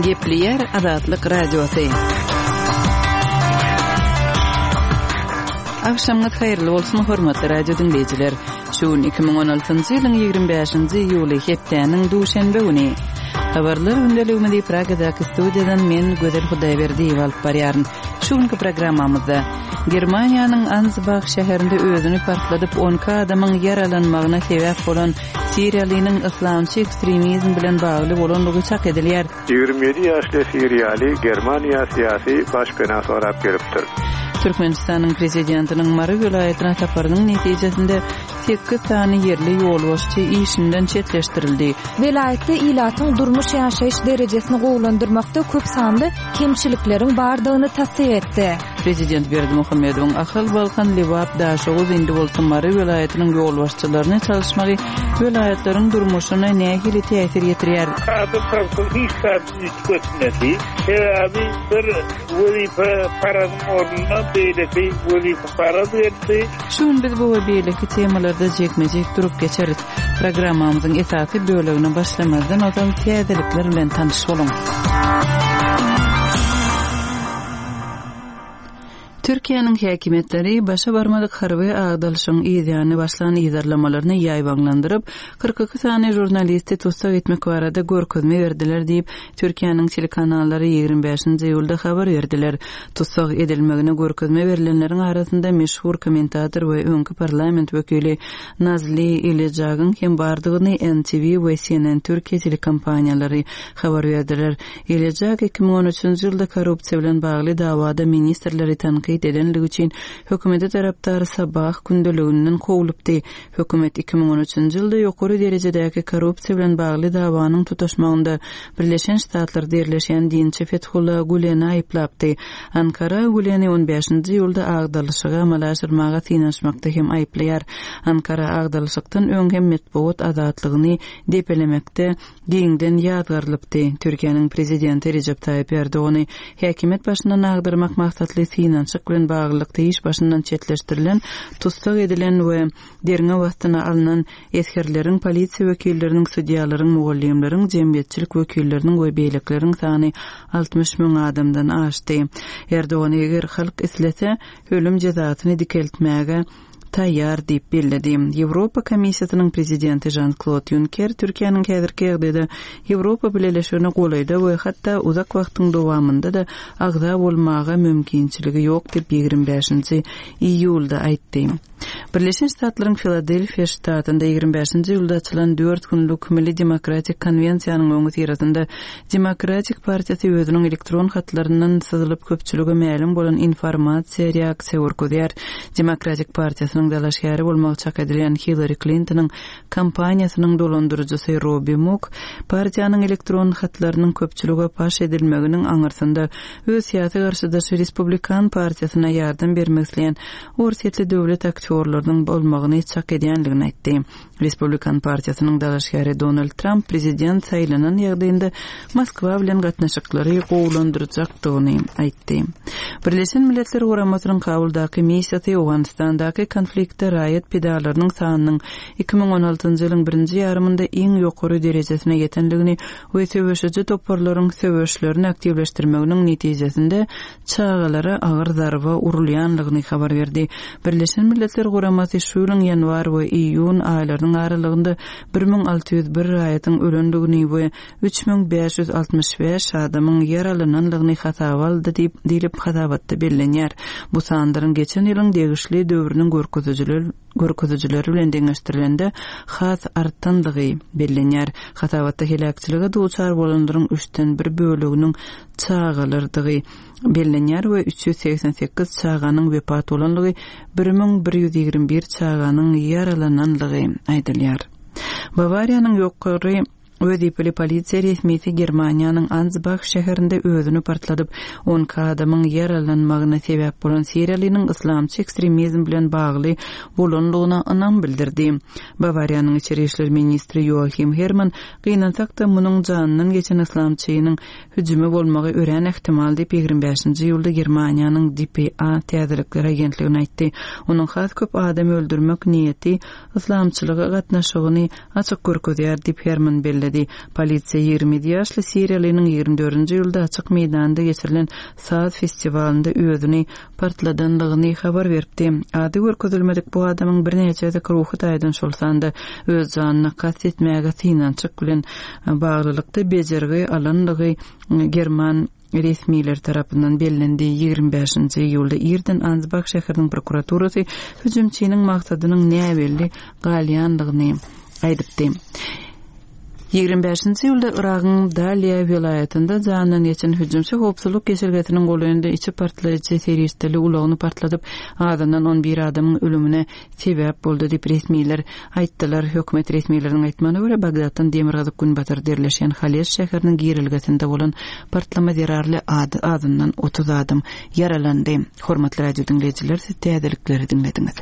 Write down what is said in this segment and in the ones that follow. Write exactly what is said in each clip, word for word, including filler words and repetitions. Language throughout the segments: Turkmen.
Gepliyer Azatlyk Radiosu. Akşamınız hayırlı olsun hormatly radio dinleyijiler. Şu iki bin on altıncı ýylyň ýygrimi beşinji ýuly hepdeniň duşanbe güni. Habarlar ündeligini Pragadaky studiýadan men Gözel Hudaýberdiýew alyp barýaryn. Şu günki programmamyzda Germaniýanyň Ansbach şäherinde özüni partladyp on adamyň ýaralanmagyna sebäp bolan Siriýalynyň islamçy ekstremizm bilen bagly bolanlygy çak edilýär. ýygrimi ýedi ýaşly Siriýaly Germaniýa syýasy başkana sorap gelipdir. Türkmenistanyň prezidentiniň Mary welaýatyna taparynyň netijesinde sekiz tany yerli ýolbaşçy işinden çetleşdirildi. Welaýatda ilatyň durmuş ýaşaýyş derejesini gowlandyrmakda köp sanly kemçilikleriň bardygyny tasdiq etdi. Prezident Berdimuhammedowyň Ahal Balkan Lewap daşowy indi bolsa Mary welaýatynyň ýolbaşçylaryny çalışmagy welaýatlaryň durmuşyna nähili täsir ýetirýär. Şun biz bu beýleki temalarda jekmejek durup geçerit. Programmamyzyň esasy bölegini başlamazdan odan täzelikler bilen tanyş bolun. Türkiýanyň häkimetleri başa barmadyk harby agdalyşyň ýygyny başlan ýyzarlamalaryny ýaýbaglandyryp kırk iki sany jurnalisti tutsak etmek barada görkezme berdiler diýip Türkiýanyň telekanallary ýygrimi beşinji ýylda habar berdiler. Tutsak edilmegine görkezme berilenleriň arasynda meşhur kommentator we öňkü parlament wekili Nazli Ilejagyn hem bardygyny N T V we C N N Türkiýe telekompaniýalary habar berdiler. Ilejag iki bin on üçinji ýylda korrupsiýa bilen bagly dawada ministrleri tanqid edenligi üçin hökümete tarapdary Sabah gündeliginden kowulupdy. Hökümet iki bin on üçinji ýylda ýokary derejedäki korrupsiýa bilen bagly dawanyň tutaşmagynda Birleşen Ştatlar derleşen dinçi Fethullah Güleni aýplapdy. Ankara Güleni on beşinji ýylda agdalyşyga amalaşdyrmaga synaşmakda hem aýplaýar. Ankara agdalyşykdan öň hem medeniýet azatlygyny depelemekde giňden ýadgarlypdy. Türkiýanyň prezidenti Recep Tayyip Erdoğan häkimet başyndan agdyrmak maksatly finansyk bilen baglyklykda iş başyndan çetleşdirilen, tutsak edilen we derňe wagtyna alynan eskerleriň, polisiýa wekilleriniň, sudiýalaryň, mugallimleriň, jemgyýetçilik wekilleriniň we beýlekleriň sany altmış müň adamdan aşdy. Erdoğan eger halk islese ölüm jazasyny dikeltmäge taýýar diýip bellädi. Ýewropa Komissiýasynyň prezidenti Jean-Claude Juncker Türkiýanyň häzirki ýagdaýda Ýewropa bileşigine golaýda we hatda uzak wagtyň dowamynda da agda bolmaga mümkinçiligi ýok diýip ýygrimi beşinji iýulda aýtdy. Birleşen Ştatlaryň Filadelfiýa ştatynda ýygrimi beşinji ýylda açylan dört günlük Milli Demokratik Konvensiýanyň öňü tirasynda Demokratik Partiýasy özüniň elektron hatlarynyň syzylyp köpçüligi ma'lum bolan informasiýa reaksiýa urgudýar. Demokratik Partiýasynyň dalaşgary bolmagy çak edilen Hillary Clinton'yň kampaniýasynyň dolandyrjysy Robbie Mook partiýanyň elektron hatlarynyň köpçüligi paş edilmeginiň aňyrsynda öz syýasy garşydaşy Respublikan Partiýasyna ýardam bermek isleýän orsetli döwlet aktyorlarynyň bolmagyny çak edýänligini aýtdy. Respublikan Partiýasynyň dalaşgary Donald Trump prezident saýlanan ýagdaýynda Moskwa bilen gatnaşyklary gowlandyrjakdygyny aýtdy. Birleşen Milletler Guramasynyň kabuldaky missiýasy Awganistandaky konfliktde raýat pedalarynyň sanynyň iki bin on altyncy ýylyň birinji ýarymynda iň ýokary derejesine ýetenligini we söwüşçi toparlaryň söwüşlerini aktivleşdirmeginiň netijesinde çağalara agyr zarba urulýanlygyny habar berdi. Birleşen Milletler Guramasy şu ýylyň ýanwar we iýun aýlarynyň aralygynda bir bin alty ýüz bir raýatyň ölendigini we üç bin beş ýüz altmış beş adamyň ýaralananlygyny hasaba aldy diýip diýilip hasabatda bellenýär. Bu sandaryň geçen ýylyň degişli döwrüniň görkezüjileri görkezüjileri bilen deňeşdirilende has artandygy bellenýär. Hasabatda helakçylyga duçar bolanlaryň üçten bir böleginiň çağalardygy bellenýär we üç ýüz seksen sekiz çağanyň wepat bolanlygy, bir bin bir ýüz ýygrimi bir çağanyň ýaralananlygy aýdylýar. Bavariýanyň ýokary Ödipli polisiýa resmisi Germaniýanyň Ansbach şäherinde özüni partladyp on adamyň ýaralanmagyna sebäp bolan Siriýalynyň islamçy ekstremizm bilen bagly bolanlygyna ynam bildirdi. Bavariýanyň içeri işler ministri Joachim Herrmann gynansak-da munyň janynyň geçen islamçynyň hüjümi bolmagy ören ähtimal diýip ýygrimi beşinji ýylda Germaniýanyň D P A täzelikler agentligine aýtdy. Onuň has köp adam öldürmek niýeti islamçylyga gatnaşygyny açyk görkezýär diýip Herrmann bellädi. berdi. Polisiýa ýygrimi ýaşly Siriýalynyň ýygrimi dördünji ýylda açyk meýdanda geçirilen Saat festivalynda özüni partladanlygyny habar berdi. Ady görkezilmedik bu adamyň bir neçe de ruhy taýdan şolsanda öz janyna kast etmäge synançyk bilen baglylykda bejergi alanlygy German resmiler tarapyndan bellendi. ýygrimi beşinji ýylda Irden Ansbach şäheriniň prokuraturasy hüjümçiniň maksadynyň näbelli galýanlygyny aýdypdy. ýygrimi beşinji ýylda Iragyň Dalia vilayetinde janyny geçen hüjümçi howpsuzlyk geçirgetiniň golunda içi partlaýjy seristli ulagyny partladyp adandan on bir adamyň ölümine sebäp boldy diýip resmiler aýtdylar. Hökümet resmileriniň aýtmagyna görä Bagdaddan Demirgazyk Günbatar derleşen Hales şäheriniň girilgesinde bolan partlama zerarly ady adından otuz adam yaralandy. Hormatly radio dinleýijiler, siz täzelikleri dinlediňiz.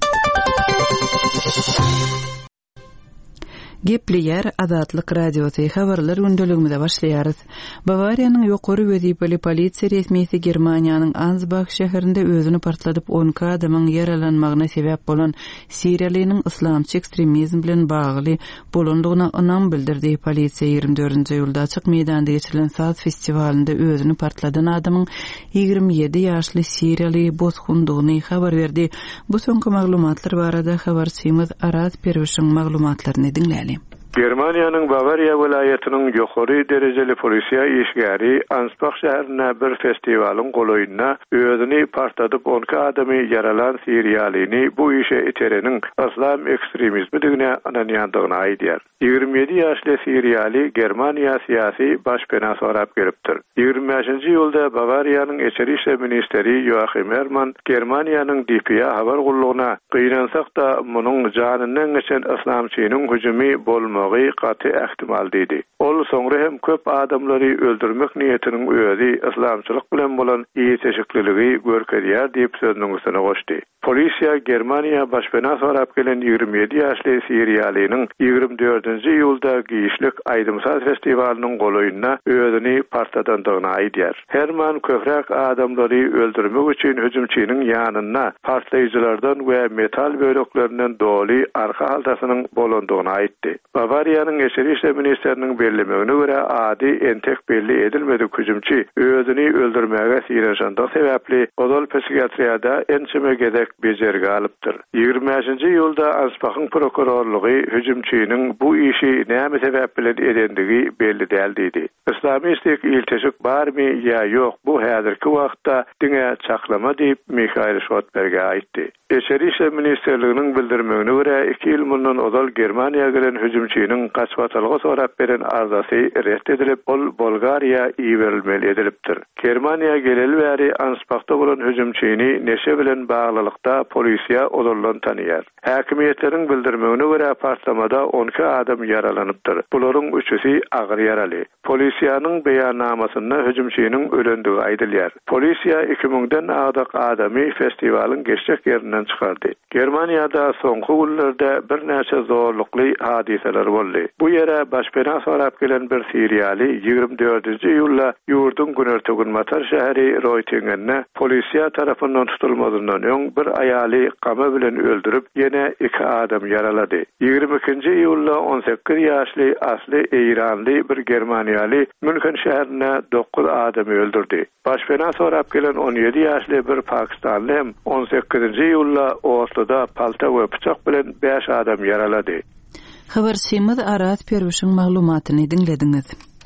Gepli ýer Azatlyk radiosy habarlar gündeligimizde başlaýarys. Bavariýanyň ýokary wezipeli polisiýa resmisi Germaniýanyň Ansbach şäherinde özüni partladyp on adamyň yaralanmagyna sebäp bolan Siriýalynyň islamçy ekstremizm bilen bagly bolandygyna ynam bildirdi. Polisiýa ýygrimi dördünji ýylda açyk meýdanda geçirilen Saat festivalynda özüni partladan adamyň ýygrimi ýedi ýaşly Siriýaly bozgundygyny habar berdi. Bu soňky maglumatlar barada habarçymyz Aras Perwişiň maglumatlaryny dinläli. Germaniýanyň Bavariýa welaýatynyň ýokary derejeli polisiýa işgäri Ansbach şäherine bir festiwalyň goloýuna özüni partladyp on adamy yaralan Siriýalyny bu işe itereniň islam ekstremizmine ananýandygyny aýdýar. ýygrimi ýedi ýaşly Siriýaly Germaniýa syýasy başpena sorap gelipdir. ýygrimi beşinji ýylda Bavariýanyň Içeri işler ministeri Joachim Herrmann Germaniýanyň D P A habar gullugyna gynansak da munyň janynyň geçen islamçynyň hüjümi bolmagy gaty ähtimal dedi. Ol soňra hem köp adamlary öldürmek niýetiniň özi islamçylyk bilen bolan iyi teşekkürligi görkezýär diýip sözüniň üstüne goşdy. Polisiýa Germaniýa başpena sorap gelen ýygrimi ýedi ýaşly Siriýalynyň ýygrimi dördünji ýylda giýişlik Aýdymsaz festiwalynyň goloýuna özüni partladandygyny aýdýar. Herman köprek adamlary öldürmek üçin hüjümçiniň ýanyna partlaýjylardan we metal böreklerinden doly arka haltasynyň bolandygyny aýtdy. Bavariýanyň Içeri işler ministeriniň bellemegine görä ady entek belli edilmedik hüjümçi özüni öldürmäge siraşandyk sebäpli Odol psikiatriýada ençeme gedek bejerge alypdyr. ýygrimi beşinji ýylda Ansbach'yň prokurorlugy hüjümçiniň bu işi näme sebäp bilen edendigi belli däl dedi. İslamistik ilteşik barmy ýa ýok bu häzirki wagtda diňe çaklama diýip Michael Schotberg'e aýtdy. Içeri işler ministerliginiň bildirmegine görä iki ýyl mundan Odol Germaniýa gelen hüjümçiniň kaçwatalga sorap beren arzasy reddedilip bol Bolgariýa iýerilmeli edilipdir. Germaniýa geleli bäri Ansbach'da bolan hüjümçini neşe bilen baglylykda polisiýa odollan tanýar. Häkimiýetleriň bildirmegine görä partlamada on adam yaralanypdyr. Bularyň üçüsi agyr yaraly. Polisiýanyň beýannamasyna hüjümçiniň ölendigi aýdylýar. Polisiýa iki mingden adak adamy festiwalyň geçjek ýerinden çykardy. Germaniýada soňky günlerde bir näçe zorlukly hadiseler boldy. Bu ýere başpena sorap gelen bir Siriýaly ýygrimi dördünji ýylda ýurdun Günörtügün Matar şäheri Roýtingene polisiýa tarapyndan tutulmadyndan öň bir aýaly gama bilen öldürüp ýene iki adam yaralady. ýygrimi ikinji ýylda on sekiz ýaşly asly Eýranly bir Germaniýaly München şäherine dokuz adam öldürdi. Başpena sorap gelen on ýedi ýaşly bir Pakistanly hem on sekizinji ýylda Osloda palta we pyçak bilen beş adam yaralady. Habarçymyz Aras Perwişiň maglumatyny dinlediňiz.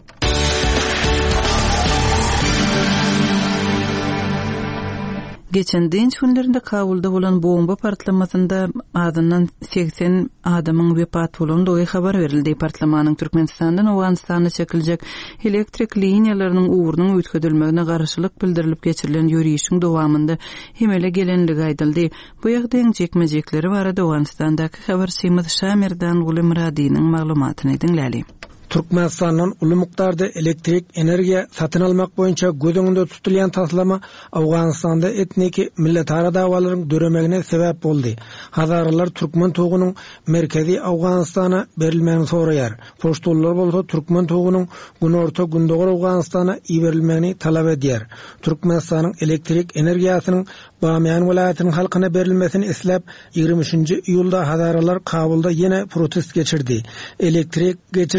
Geçen dinç günlerinde Kabulda bolan bomba partlamasında adından seksen adamyň wepat bolandygy habar berildi. Partlamanyň Türkmenistandan Awganistana çekiljek elektrik liniýalarynyň uwrunyň ötküdilmegine garşylyk bildirilip geçirilen ýürüýüşiň dowamında hemele gelenligi aýdyldy. Bu ýagdaýyň jekmejekleri barada Awganistandaky habarçymyz Şamirdan Gulimradynyň maglumatyny dinläli. Türkmenistan'dan ulu miktarda elektrik energiya satın almak boyunca gözüňünde tutulýan taslama Awganistanda etniki milletara dawalaryň döremegine sebäp boldy. Hazarlar Türkmen togunyň merkezi Awganistana berilmegini soraýar. Poştollar bolsa Türkmen togunyň günorta gündogor Awganistana iberilmegini talap edýär. Türkmenistanyň elektrik energiýasynyň Bamyan welaýatynyň halkyna berilmesini isläp ýygrimi üçinji ýylda Hazarlar Kabulda ýene protest geçirdi. Elektrik geçirjesiniň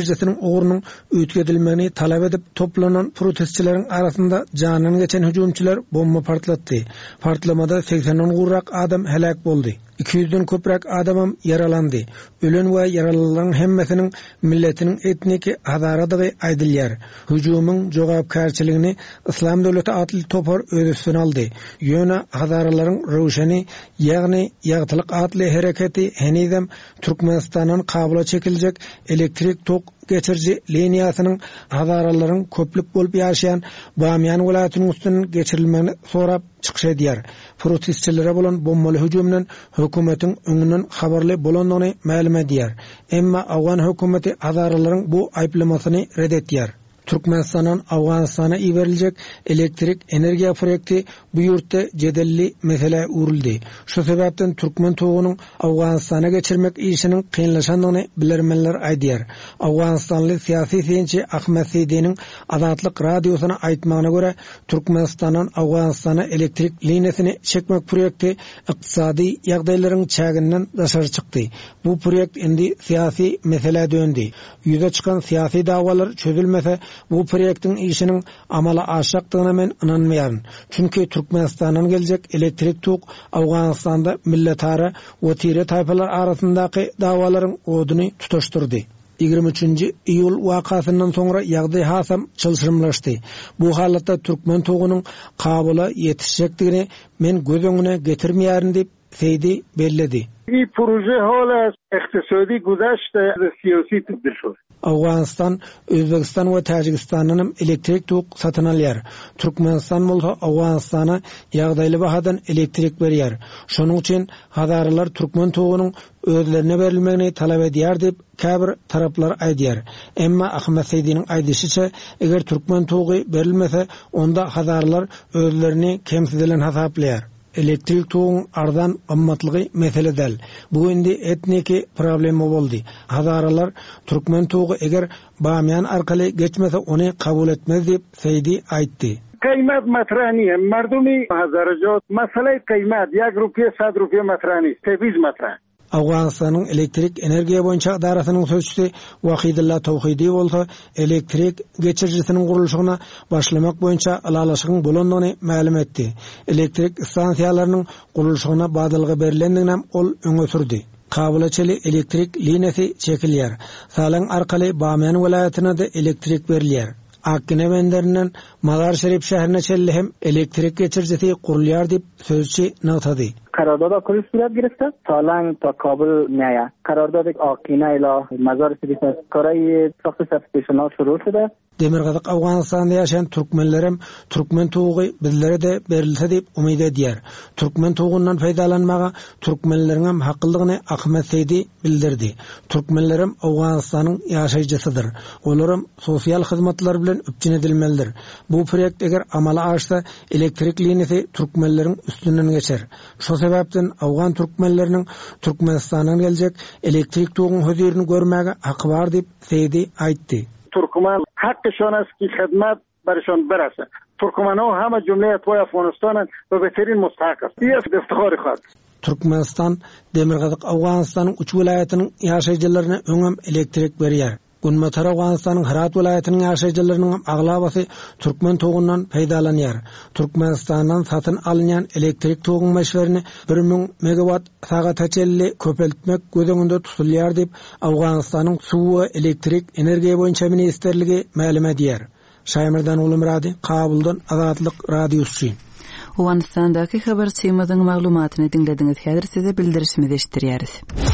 uğrunun ötkedilmeni talep edip toplanan protestçilerin arasında canını geçen hücumçular bomba partlattı. Partlamada seksen gurrak adam helak boldy. iki yüzden köprek adamam yaralandı. Ölen ve yaralıların hemmesinin milletinin etniki Hazarada ve Aydilyer. Hücumun jogapkarçylygyny İslam Döwleti atly topar öz üstüne aldı. Ýöne Hazaraların röwşeni, ýagny ýagtylyk atly hereketi henizem Türkmenistanyň kabula çekiljek elektrik tok geçirji liniýasynyň Hazaraların köplük bolup ýaşaýan Bamyan welaýatynyň üstünden geçirilmegini sorap çykyş edýär. Protestçilere bolan bombaly hüjumdan hökümetiň öňünden habarly bolandygyny ma'lum edýär. Emma Awgan hökümeti Hazaraların bu aýplamasyny reddetýär. Türkmenistan'ın Afganistan'a iverilecek elektrik enerjiya projekti bu yurtta cedelli mesele uğruldu. Şu sebepten Türkmen toğunun Afganistan'a geçirmek işinin kıyınlaşandığını bilermenler aydiyar. Afganistanlı siyasi siyinçi Ahmet Seydi'nin Azatlık Radyosu'na aitmağına göre Türkmenistan'ın Afganistan'a elektrik linesini çekmek projekti iktisadi yağdayların çağından dışarı çıktı. Bu projekt indi siyasi mesele döndü. Yüze çıkan siyasi davalar çözülmese bu projektin işinin amala aşakdygyna men inanmaýaryn. Çünki Türkmenistan'dan gelecek elektrik tok Afganistan'da milletara we tire tayfalar arasyndaky dawalaryň oduny tutaşdyrdy. ýygrimi üçinji iýul wakasyndan soňra ýagdaý hasam çylşyrmlaşdy. Bu halatda Türkmen togunyň kabula ýetişjekdigini men göz öňüne getirmeýärin diýip Seydi belledi. Bu proje hala iqtisadi güzəştə siyasi tibdil şur. Afganistan, Özbekistan ve Tajikistan'ın elektrik tok satın alýar. Türkmenistan bolsa Afganistana ýagdaýly bahadan elektrik berýär. Şonuň üçin Hazaralar Türkmen togunyň özlerine berilmegini talap edýär diýip käbir taraplar aýdýar. Emma Ahmet Seydi'nin aýdysýça, eger Türkmen togy berilmese, onda Hazaralar özlerini kemsidilen hasaplaýar. Elektrik toğun ardan ammatlığı mesele del. Bu indi etniki problemi boldy. Hazaralar Türkmen toğu eger Bamyan arkaly geçmese onu kabul etmez diýip Seydi aýtdy. Kıymet matrani, mardumi Hazarajot, mesele kıymet, yak rupiye, sad rupiye matrani, tefiz matrani. Afganistan'ın elektrik enerjiya boyunça adarasynyň sözçüsü Wahidullah Tawhidi bolsa elektrik geçirjisiniň gurulşygyna başlamak boyunça alalaşygyň bolandygyny ma'lum etdi. Elektrik stansiýalarynyň gurulşygyna badylygy berilendiginem ol öňe sürdi. Kabulaçely elektrik liniýasy çekilýär. Salaň arkaly Bamyan welaýatyna da elektrik berilýär. Akkine benderinden Mazar Şerif şäherine çelli hem elektrik geçirjisi gurulýar diýip sözçi nagtady. قرارداد کلی صورت گرفته سالنگ تا کابل میآید. قرارداد آقینه الی مزار شریف کارای ساخت سبستیشن ها شروع شده. Demirgazyk Afganistanda ýaşayan türkmenlerim Türkmen togy bizlere de berilse diýip umyt edýär. Türkmen togundan faýdalanmaga türkmenleriň hakyldygyny Ahmet Seydi bildirdi. Türkmenlerim Afganistanyň ýaşaýjysydyr. Olaram sosial hyzmatlar bilen üpçün edilmelidir. Bu projekt eger amala aşsa elektrik liniýasy türkmenleriň üstünden geçer. Şu sebäpden Afgan türkmenleriniň Türkmenistanyň geljek elektrik togyň hözerini görmäge haky bar diýip Seydi aýtdy. Türkmen hakkışan است که خدمت برشان برسه. ترکمن ها همه جمله اتباع افغانستان و بهترین مستحق است. این افتخار خواهد. Türkmenistan, Demirgazyk Afganistanyň üç welaýatynyň ýaşaýjylaryna öňem elektrik berýär. Gunmatar Afganistanyň Herat welaýatynyň ýaşaýjylarynyň aglabasy Türkmen togundan peýdalanýar. Türkmenistandan satyn alynýan elektrik togyň meşwerini bir ming megawatt sagata çelli köpeltmek gözeňinde tutulýar diýip Afganistanyň suw we elektrik energiýa boýunça ministerligi ma'lum edýär. Şaýmyrdan Ulumrady, Kabuldan Azatlyk Radiosu. Afganistandaky habarçymadyň maglumatyny dinlediňiz. Häzir size bildirişimizi eşitdirýäris.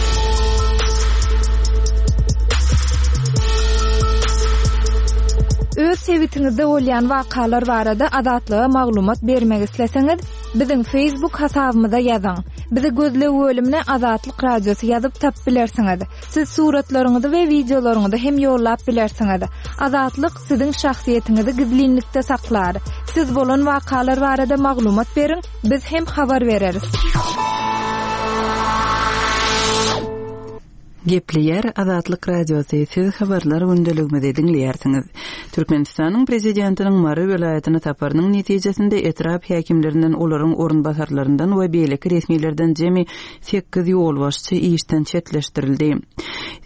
Öz sevitiňizde bolýan wakalar barada azatlyga maglumat bermek isleseňiz, biziň Facebook hasabymyza ýazyň. Bizi gözle bölümine Azatlyk Radiosu ýazyp tap bilersiňiz. Siz suratlaryňyzy we videolaryňyzy hem ýollap bilersiňiz. Azatlyk siziň şahsiýetiňizi gizlinlikde saklar. Siz bolan wakalar barada maglumat beriň, biz hem habar bereriz. Gepleyer Azatlyk Radiosu siz habarlar gündeliginde dinleýärsiňiz. Türkmenistanyň prezidentiniň Mary welaýatyna taparynyň netijesinde etrap häkimlerinden olaryň orunbasarlaryndan we beýleki resmilerden jemi sekiz ýol başçy işden çetleşdirildi.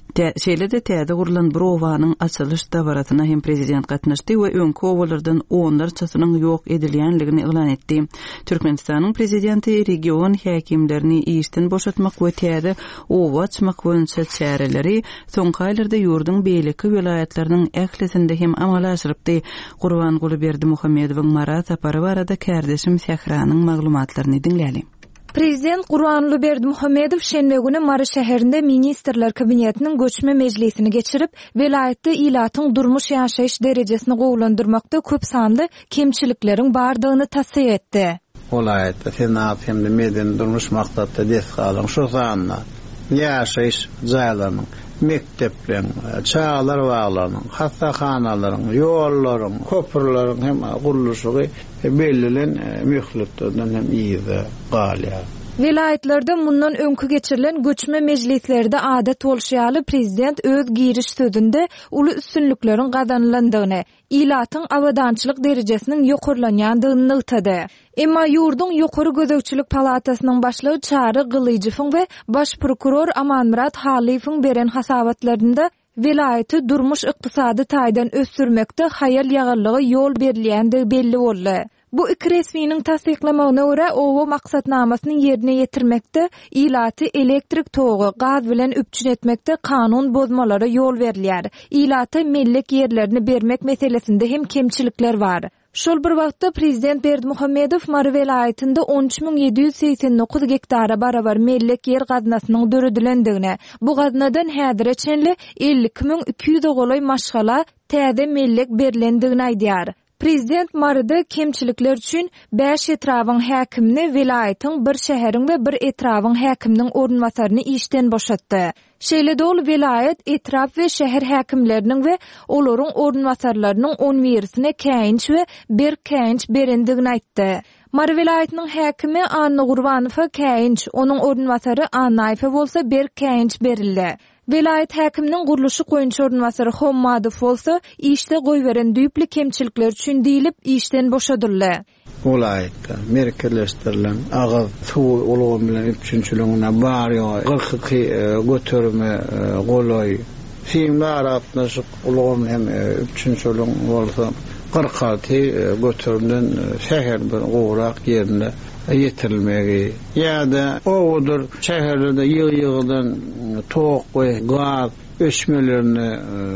Şeýle de täze gurulan bir owanyň açylyş dabaratyna hem prezident gatnaşdy we öňki owalardan onlar çatynyň ýok edilýänligini elan etdi. Türkmenistanyň prezidenti region häkimlerini işden boşatmak we täze owa açmak boýunça çäreleri soňky aýlarda ýurduň beýleki vilayatlarynyň ählisinde hem amala aşyrypdy. Gurbanguly Berdimuhammedowyň mara sapary barada kärdeşim Sähranyň maglumatlaryny dinläli. Prezident Gurbanguly Berdimuhammedow şenbe güni Mara şäherinde ministrler kabinetiniň göçme mejlisini geçirip, vilayatda ilatyň durmuş ýaşaýyş derejesini gowlandyrmakda köp sanly kemçilikleriň bardygyny tasdiq etdi. Vilayatda senat hem de meden durmuş maksatda desgalyň şu sanly ýaşaýyş jaýlarynyň, mekteplerin, çağlar bağlarının, hastahanalaryň, ýollaryň, köprülerin hem guruluşy bellilen mühletlerden hem iýde galýar. Vilayatlarda mundan öňkü geçirilen göçme mejlislerde adat bolşýaly prezident öz giriş sözünde uly üstünlikleriň gazanlandygyny, ilatyň awadançylyk derejesiniň ýokurlanýandygyny ýetdi. Emma ýurduň ýokary gözegçilik palatasynyň başlygy Çary Gylyjywyň we baş prokuror Amanmurat Halifowyň beren hasabatlarynda vilayaty durmuş ykdysady taýdan ösürmekde haýal ýagarlygy ýol berilýändigi belli boldy. Bu iki resminiň tasdiklamagyna görä owa maksatnamasyny ýerine ýetirmekde ilaty elektrik togy, gaz bilen üpçün etmekde kanun bozmalara ýol berilýär. Ilaty mellek ýerlerini bermek meselesinde hem kemçilikler bar. Şol bir wagtda prezident Berdimuhammedow Mara vilayatynda on üç min ýedi ýüz seksen dokuz hektara barabar mellek ýer gaznasynyň döredilendigine, bu gaznadan häzire çenli elli iki min iki ýüz ogolay maşgala täze mellek berilendigini aýdýar. Prezident Marada kemçilikler üçin beş etrawyň häkimini, vilayatyň bir şäheriň we bir etrawyň häkiminiň ornwasaryny işden boşatdy. Şeýle dol vilayat, etraf we şäher häkimleriniň we olaryň ornwasarlarynyň on birisine käýinç we bir käýinç berendigini aýtdy. Mara vilayatynyň häkimi Anna Gurbanowa käýinç, onuň ornwasary Anaýew bolsa bir käýinç berildi. Vilayat häkiminiň guruluşy goýunça ornwasary Hommadow bolsa işde goýberen düýpli kemçilikler üçin diýilip işden boşadyldy. Vilayatda merkezleşdirilen agaz suw ulamy bilen üçinçiligine barýar kırk iki götürme golay filmler atnaşyk ulamy hem üçinçilig bolsa kırk altı götürümden şäher bir gowrak ýerinde yetirilmegi ýa-da owadur şäherde ýygy-ýygydan tok we gaz öşmelerini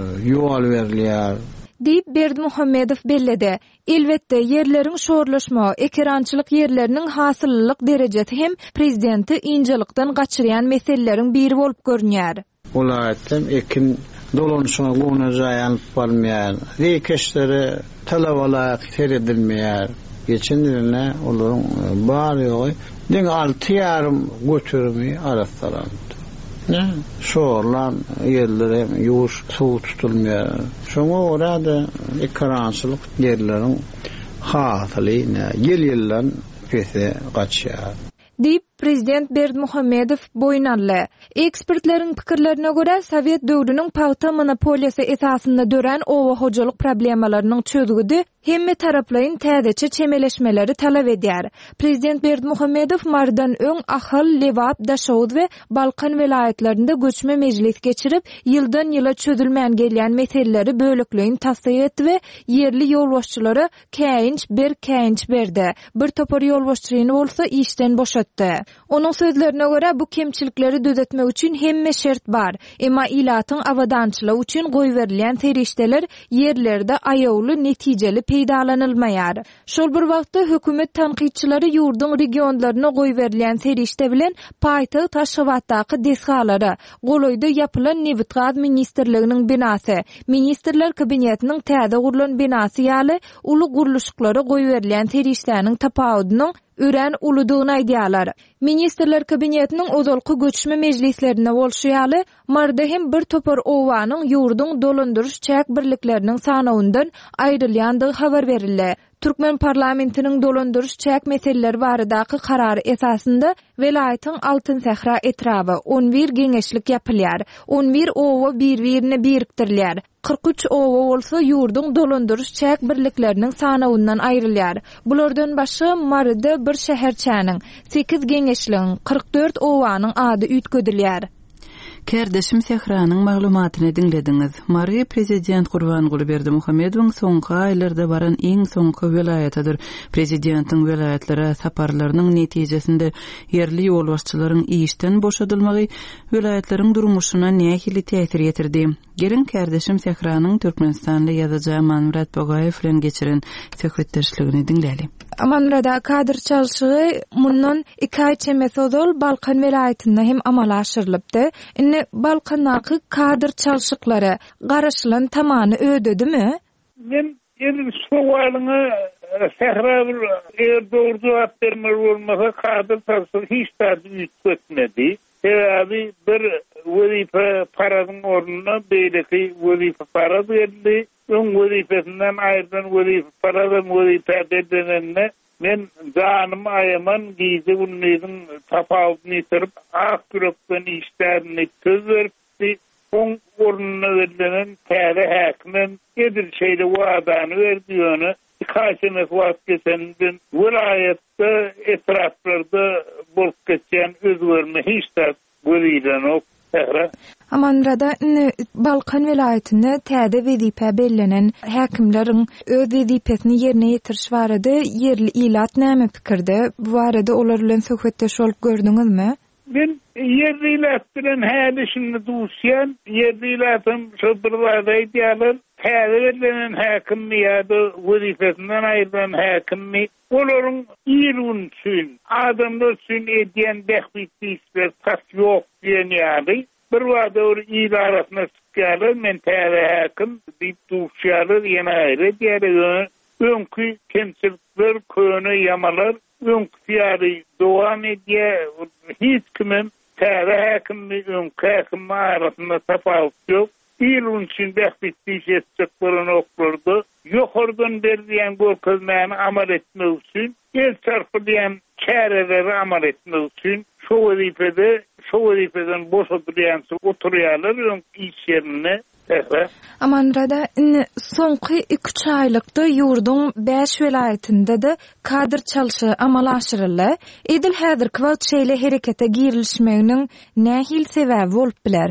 ýol berilýär diýip Berdimuhammedow belledi. Elbetde ýerleriň şorlaşma, ekrançylyk ýerleriniň hasyllyk derejesi hem prezidenti injelikden gaçyrýan meseleleriň biri bolup görünýär. Vilayatdan ekin dolanışyna gonajaýan barmaýar, rekeşleri talabalar seredilmeýär. Geçenlerine olaryň bar ýogy, diň altı ýarym götürmi arasalandy. Ne? Şorlan ýerlere ýuwş suw tutulmaýar. Şoňa görä de ekrançylyk ýerleriň hasylyna ýel-ýelden pese gaçýar. Diýip prezident Berdimuhammedow boýnanly. Ekspertleriň pikirlerine görä Sowet döwrüniň paýta monopoliýasy esasynda dören owa hojalyk problemalarynyň çözgüdi hemme taraplaryň täzeçe çemeleşmeleri talap edýär. Prezident Berdimuhammedow mardan öň Ahal, Lewap, Daşowut we Balkan vilayatlarynda göçme mejlis geçirip ýyldan ýyla çözülmän gelýän meseleleri bölüklerini tasdiq etdi we yerli ýolbaşçylara käýinç bir käýinç berdi. Bir topar ýolbaşçyny bolsa işden boşatdy. Onun sözlerine göre bu kemçilikleri düzeltmek üçin hemme şert bar. Emma ilatyň awadançylygy üçin goýberilýän terişdeler yerlerde aýawly netijeli peýdalanylmaýar. Şol bir wagtda hökümet tanqidçilari ýurduň regionlaryna goýberilýän terişde bilen paýtagy Taşawatdaky desgalary, Goloýda ýapylan Newit gaz ministrliginiň binasy, ministrler kabinetiniň täze gurulan binasy ýaly uly guruluşlary goýberilýän terişdäniň tapawudynyň ören uludygyny aýdýarlar. Ministrler kabinetiniň ozalky göçme mejlislerine bolşýaly marda hem bir topar owanyň ýurduň dolandyryş çäk birlikleriniň sanawyndan aýrylýandygy habar berildi. Türkmen parlamentiniň dolandyryş çäk meseleleri baradaky karary esasynda vilayatyň Altyn Sähra etrafy on bir geňeşlik ýapylýar. on bir owa bir-birine birikdirilýär. kırk üç owa bolsa ýurduň dolandyryş çäk birlikleriniň sanawyndan aýrylýar. Bulardan başga Marada bir şäherçäniň sekiz geňeşligiň kırk dört owanyň ady üýtgedilýär. Kerdeşim Sehranyň maglumatyny dinlediňiz. Mary prezident Gurbanguli Berdimuhammedowyň soňky aýlarda baran iň soňky welaýatydyr. Prezidentiň welaýatlary saparlarynyň netijesinde yerli ýol başçylaryň işden boşadylmagy welaýatlaryň durmuşyna nähili täsir ýetirdi. Gelin Kerdeşim Sehranyň Türkmenistanly ýazaja Manmurat Bogaýew bilen geçiren söhbetdeşligini dinläli. Amanrada kadir çalışığı mundan iki ay çemesodol Balkan welaýatynda hem amala aşyrylypdy. Indi Balkandaky kadir çalışıklary garaşylan tamany ödedimi? Men endi suwalyňy Sehra bir eger dogry jogap bermek bolmasa kadir çalışygy hiç täze ütmedi. Sebebi bir wezife paradyň ornuna beýleki wezife para berdi. Ön wezifesinden aýrdan wezife paradan wezife bedenine men janym aýaman gizi bunnyň tapawutyny ýitirip ak ýürekden işlerini töz berdi. On ornuna verilen täze häkimin edir şeýle wadany berdi ýöne kaçyny wagt geçenden welaýatda etraflarda bolup geçen özgörme hiç de görýän ok. Amanrada Balkan welaýatynda täze wezipe bellenen häkimleriň öz wezipesini ýerine ýetiriş barada yerli ilat näme pikirde? Bu barada olar bilen söhbetdeş bolup gördüňizmi? Men yerli ilat bilen häli şunu duýsam, yerli ilatym şu bir wada ýalar, täze bellenen häkim ýa-da wezipesinden aýrylan häkim olaryň ýerün üçin, adamlar üçin edýän dähbitli işler tas ýok diýen ýaly. Bir wada ol ýyl arasyna çykýarlar, men täze häkim diýip duýşýarlar, ýene aýry diýerler. Öňkü kemçilikler, köne ýamalar, öňkü ýary dowam edýär. Hiç kimim täze häkimmi öňkü häkim arasynda tapawut ýok. Ýyl üçin dähbitli işler çykdyran oklardy. Ýokardan berdiýän görkezmäni amal etmek üçin, el çarpydýan käreleri amal etmek üçin şu wezipede, şu wezipeden boşadylýan oturýarlar öňkü iş ýerine. Amanrada soňky iki üç aýlykda ýurdun beş welaýatynda da kadir çalışy amala aşyryldy. Edil häzirki wagt şeýle herekete girilişmeginiň nähil sebäbi bolup biler?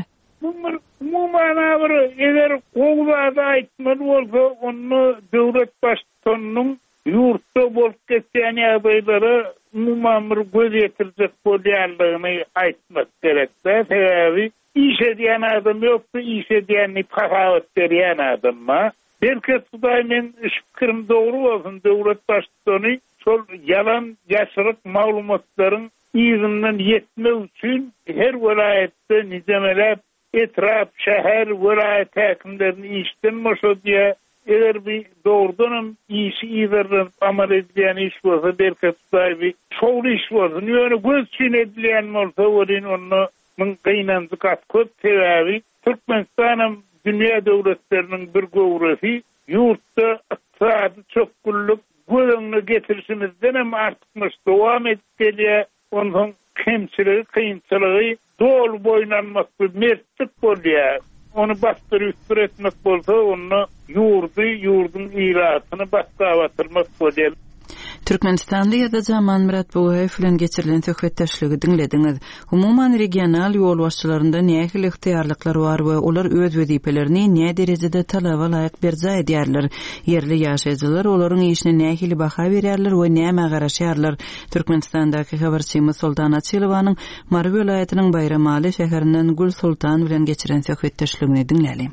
Bu manawry eger gowlada aýtmaly bolsa, onu döwlet başçysynyň ýurtda bolup geçen ýabaýlary umumamyr göz ýetirjek bolýanlygyny aýtmak gerek. Sebebi iş edýän adam ýokdy, iş edýänni tapawut berýän adamma. Belki Hudaýmyň iş pikirim dogry bolsun, döwlet başçysyny şol yalan ýaşyryk maglumatlaryň ýygynyň ýetmek üçin her welaýatda nizemelep etraf şäher welaýat häkimlerini işden boşadýar. Eger bir doğrudan işi ýerden amal edýän iş bolsa, belki Hudaýmy şol iş bolsun, ýöne göz çyn edilýän bolsa, orin onu men gynandyk atköp sebebi Türkmenistanyň dünýä döwletleriniň bir gowrasy ýurtda iqtisady çökgünlik göňüne getirişimizden hem artmyş dowam etýär. Onuň kemçiligi, kynçylygy dol boýnanmak bir mertlik bolýar. Onu bastyryp üretmek bolsa, onu ýurdy, ýurdun ýylatyny başga batyrmak bolýar. Türkmenistanly ýazaja Manmurat Bogaýew bilen geçirilen söhbetdeşligi dinlediňiz. Umuman regional ýol başçylarynda nähili ýetirlikler bar we olar öz wezipelerini näme derejede talaba laýyk berja edýärler. Yerli ýaşaýjylar olaryň işine nähili baha berýärler we näme garaşýarlar. Türkmenistandaky habarçymyz Sultan Açylowanyň Mary welaýatynyň Bayramaly şäherinden Gül Sultan bilen geçiren söhbetdeşligini dinläli.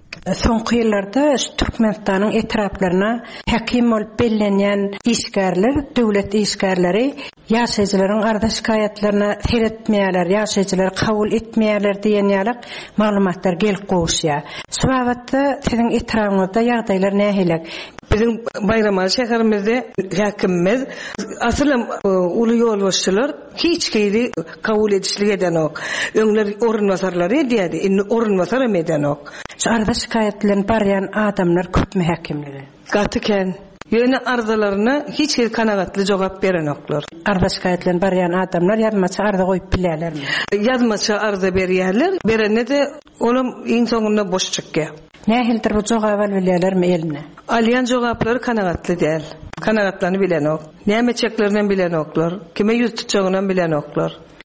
Soňky ýyllarda Türkmenistanyň etraplaryna häkim bolup bellenýän işgärler, döwlet işgärleri ýaşaýjylaryň arda şikaýatlaryna seretmeýärler, ýaşaýjylar kabul etmeýärler diýen ýalyk maglumatlar gelip gowşýar. Şu wagtda siziň etraňyzda ýagdaýlar nähilek? Bizim Bayramaly şäherimizde häkimimiz asylym uly ýol başçylar hiç keýdi kabul edişlik eden ok. Öňler orunmasarlary diýdi, indi orunmasar eden ok. Şu arda şikaýatlaryny barýan adamlar köpmi häkimleri? Gatyken ýöne arzalaryna hiç bir kanagatly jogap beren oklar. Arda şikaýatlaryny barýan adamlar ýazmaça arda goýup bilerlermi? Ýazmaça arda berýärler, berende de olam iň soňunda boş çykýar. Nähildir bu jogap alýarlarmy eline? Alýan jogaplary kanagatly däl. Kanagatlany bilen ok. Näme çeklerden bilen oklar, kime ýüz tutjagyny bilen oklar.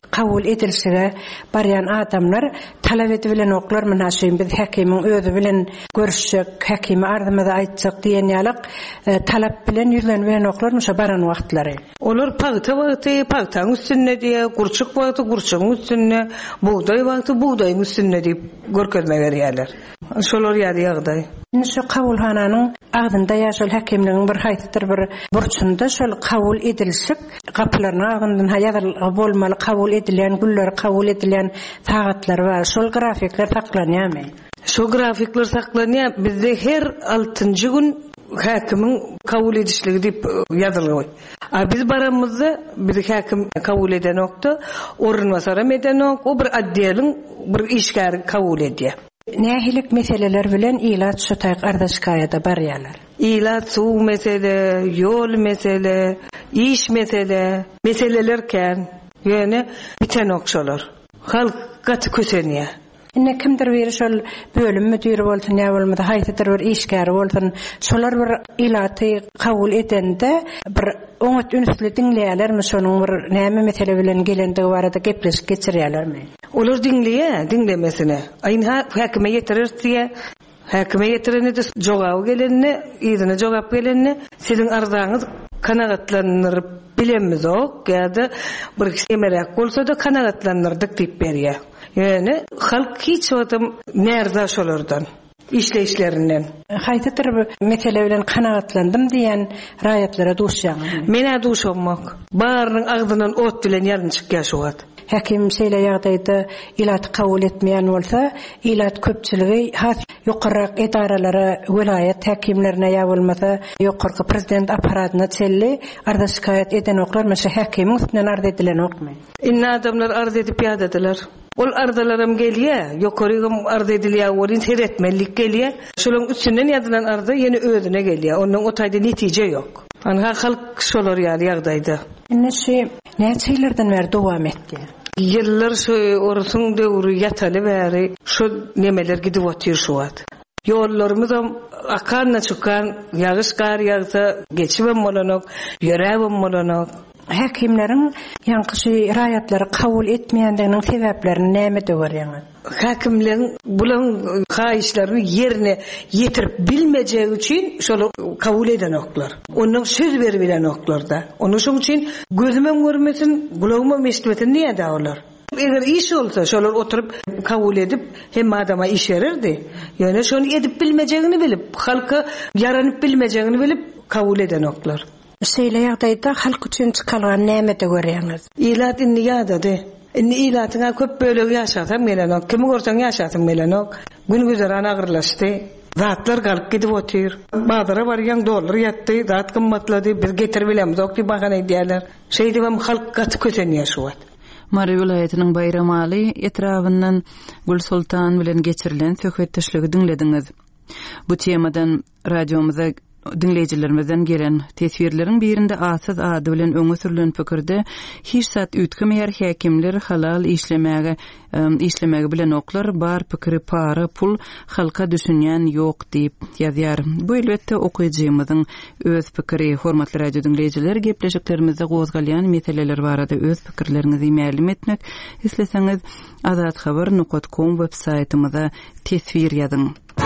kabul edilsige baryan adamlar talap edilen oklar münasibet biz hakimin özü bilen görüşjek, hakimi ardymyza aýtjak diýen ýalyk talap bilen ýüzlenýän oklar muşa baran wagtlary. Olar pagta wagty, pagtaň üstünde diýe, gurçuk wagty gurçugyň üstünde, buğday wagty buğdaýyň üstünde diýip görkezme berýärler. Şolar ýa-da ýagdaý. Şu kabulhananyň agdynda ýaşal hakimligiň bir haýsydyr bir burçunda şol kabul edilsik, gapylaryny agdyndan haýadar bolmaly kabul edilen güller, kabul edilen sagatlar bar. Şol grafikler saklanýarmy? Şu grafikler saklanýar. Bizde her altıncı gün hakimiň kabul edişligi diýip ýazylýar. A biz baramyzda bir hakim kabul eden okda, orunmasara eden ok, o bir addiýanyň bir işgäri kabul edýär. Nähilik meseleler bilen ilat şutaýk ardaşkaýada barýarlar. İlat, suw mesele, ýol mesele, iş mesele, meselelerken ýöne biten okşalar. Halk gaty kösenýär. Inne kimdir bir şol bölüm müdiri bolsun, ýa bolmada haýsydyr bir işgäri bolsun, şolar bir ilaty kabul edende bir oňat ünsli dinleýärlermi, şonuň bir näme mesele bilen gelendigi barada gepleşip geçirýärlermi? Olar dinleýär, dinlemesine. Aýyn hakime ýetirirse, hakime ýetirende jogaby gelende, ýerine jogap gelende, siziň arzaňyz kanagatlanýar bilenmiz ok, ýa-da bir emerek bolsa-da kanagatlanýardyk diýip berýär. Yani halk hiç adam nerede şolardan işleyişlerinden. Haytadır mesele bilen kanagatlandım diýen raýatlara duşýan. Mene duşanmak. Barnyň agdynan ot bilen ýalyn çykýar şowat. Hakim şeýle ýagdaýda ilat kabul etmeýän bolsa, ilat köpçüligi has ýokarak edaralara, vilayet hakimlerine ýa bolmasa, ýokarky prezident aparatyna çelli arda şikaýet eden oklar meşe hakimin üstünden arda edilen okmy? Inne adamlar arda edip ýa-dadylar. Ol ardalaram gelýär, ýokarygym arda edilýär, orin seretmenlik gelýär. Şolaryň üstünden ýazylan arda ýene özüne gelýär. Onuň otaýda netije ýok. Ana halk şolar ýa ýagdaýda. Inne şu näçelerden beri dowam etdi? Yıllar şu orsun döwrü ýataly bäri şu nemeler gidip otyr şu wat. Ýollarymyz akanna çykan, ýagyş gar ýagsa geçibem bolanok, ýörebem bolanok. Hakimleriň ýanky raýatlary kabul etmeýändiginiň sebäplerini näme görýäňiz? Hakimlerin bulan haýyşlaryny ýerine ýetirip bilmejegi üçin şol kabul eden oklar. Onuň söz berbilen oklarda. Onu şoň üçin gözüme görmesin, gulagıma eşitmesin diýe daglar. Eger iş olsa şolar oturup kabul edip hem adama iş verirdi. Ýöne şonu edip bilmejegini bilip, halka yaranyp bilmejegini bilip kabul eden oklar. Şeýle ýagdaýda halk üçin çykalgan näme de görýäňiz? İlat inni ýa-da. Inni ilatyňa köp bölegi ýaşasam melenok, kimi görseň ýaşasam melenok. Gün güzeran agyrlaşdy. Zatlar galyp gidip otyr. Bazara barýan dollar ýatdy, zat gymmatlady, biz getir bilemiz, okdy bahana diýerler. Şeýdi hem halk gaty kösenýär şu wat. Mary vilayatynyň Bayramaly etrafyndan Gül Sultan bilen geçirilen söhbetdeşligi dinlediňiz. Bu temadan radiomuza dinleyijilerimizden gelen tesvirleriň birinde asaz ady bilen öňe sürülen pikirde hiç sat ütkemeýär häkimler halal işlemäge işlemäge bilen oklar bar pikiri para pul halka düşünýän ýok diýip ýazýar. Bu elbetde okuyjymyzyň öz pikiri. Hormatly radio dinleyijiler, gepleşiklerimizde gozgalýan meseleler barada öz pikirleriňizi ma'lum etmek isleseňiz azat habar nokta com web saytymyza tesvir ýazyň.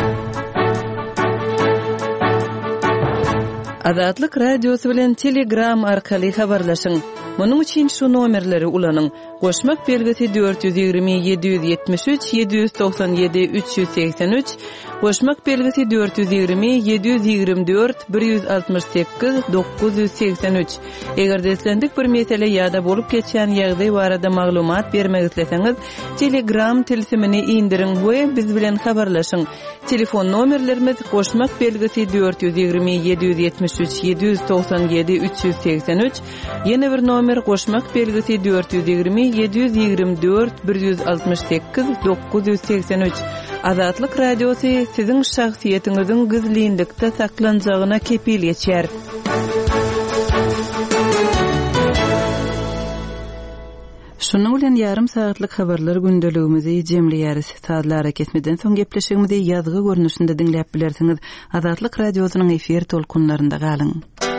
Azatlyk radiosu bilen Telegram arkaly habarlaşyň. Munyň üçin şu nomerleri ulanyň. Goşmak belgisi dört yüz ýygrimi yedi yüz ýetmiş üç yedi yüz doksan ýedi üç yüz seksen üç, goşmak belgisi dört yüz ýygrimi yedi yüz ýygrimi dört bir yüz altmış sekiz dokuz yüz seksen üç. Eger deslendik bir mesele ýa-da bolup geçýän ýagdaý barada maglumat bermek isleseňiz, Telegram tilsimini indirin we biz bilen habarlaşyň. Telefon nomerlerimiz goşmak belgisi dört yüz ýygrimi yedi yüz ýetmiş üç yedi yüz doksan ýedi üç yüz seksen üç, ýene bir nomer goşmak belgisi dört yüz ýygrimi yedi yüz ýygrimi dört bir yüz altmış sekiz dokuz yüz seksen üç. Azatlyk radiosu siziň şahsiýetiňiziň gizlilikde saklanjagyna kepil ýetýär. Şunu bilen yarım saatlyk habarlar gündeligimizi jemleýäris. Saatlara kesmeden soň gepleşigimizi ýazgy görnüşinde dinläp bilersiňiz. Azatlyk radiosynyň efir tolkunlarynda galyň.